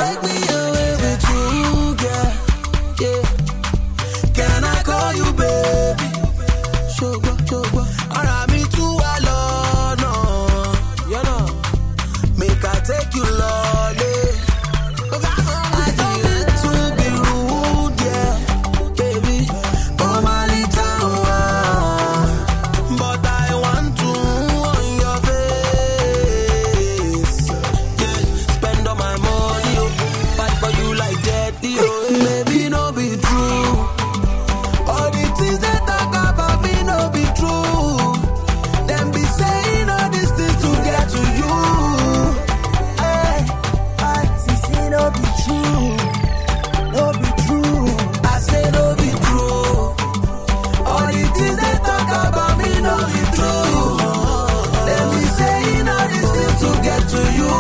Take me away with you, girl. Yeah. Can I call you baby? Sugar, sugar. Alright, me too alone, no. You know. Make I take you lolly. I don't mean to be rude, yeah, baby. Oh my little one, but I want to on your face. Yeah, spend all my money, oh, fight for you like that, oh. Maybe no be true. All the things they talk about me no be true. Them be saying all these things to get to you. No be true, no be true. I say no be true. All the things they talk about me no be true. Let me saying all these things to get to you.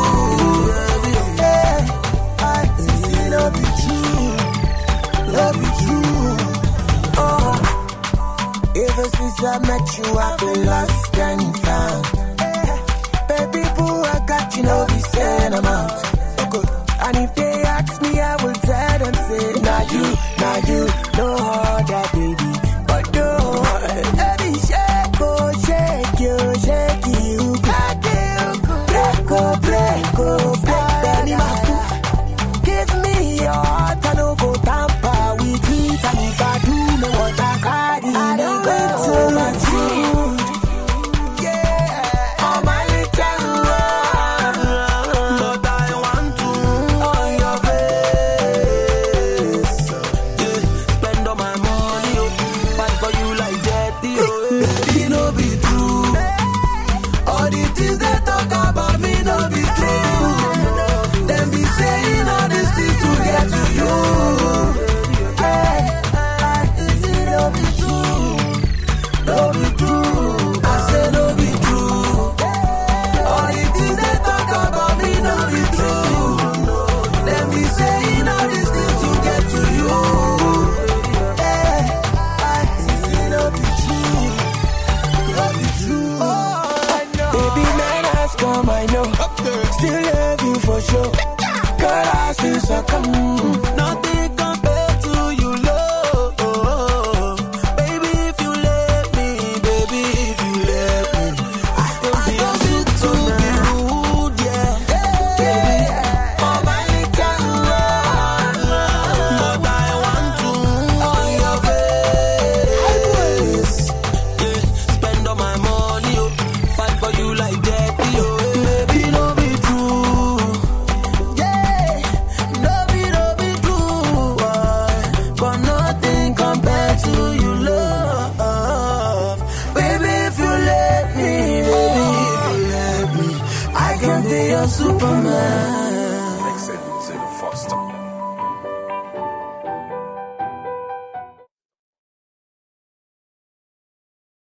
No be true, no be true. Oh, ever since I met you, I've been lost and found. Baby boo, I got you, no be saying I'm out. And if they ask me, I will tell them, say, nah you, no other baby, but no. Baby, shake, oh, shake you, break, Benny Maku. Give me your heart, I no go tamper with it. And if I do, no what I carry, I don't go to my food. Yeah, oh my little one. But I want to on your face. Yeah, spend all my money, oh, fight for you like that, oh. Baby, no be true. All the things they talk about me no be true. Them be saying all these things to get to you. No be true, No be true. I say no be true. All the things they talk about me no be true. Them be saying all these things to get to you. no be true, no be true. Baby, man has come, I know. Still love you for sure. Girl, I still succumb. Nothing compared to you, love. Baby, if you let me, baby, if you let me, I don't need to be rude, yeah, baby. Oh my little one, but I want to on your face. Yeah, spend all my money, oh, fight for you like that, oh. Baby, no be true. Yeah, no be true. But nothing compared to you, love. Baby, if you let me, I can be your Superman.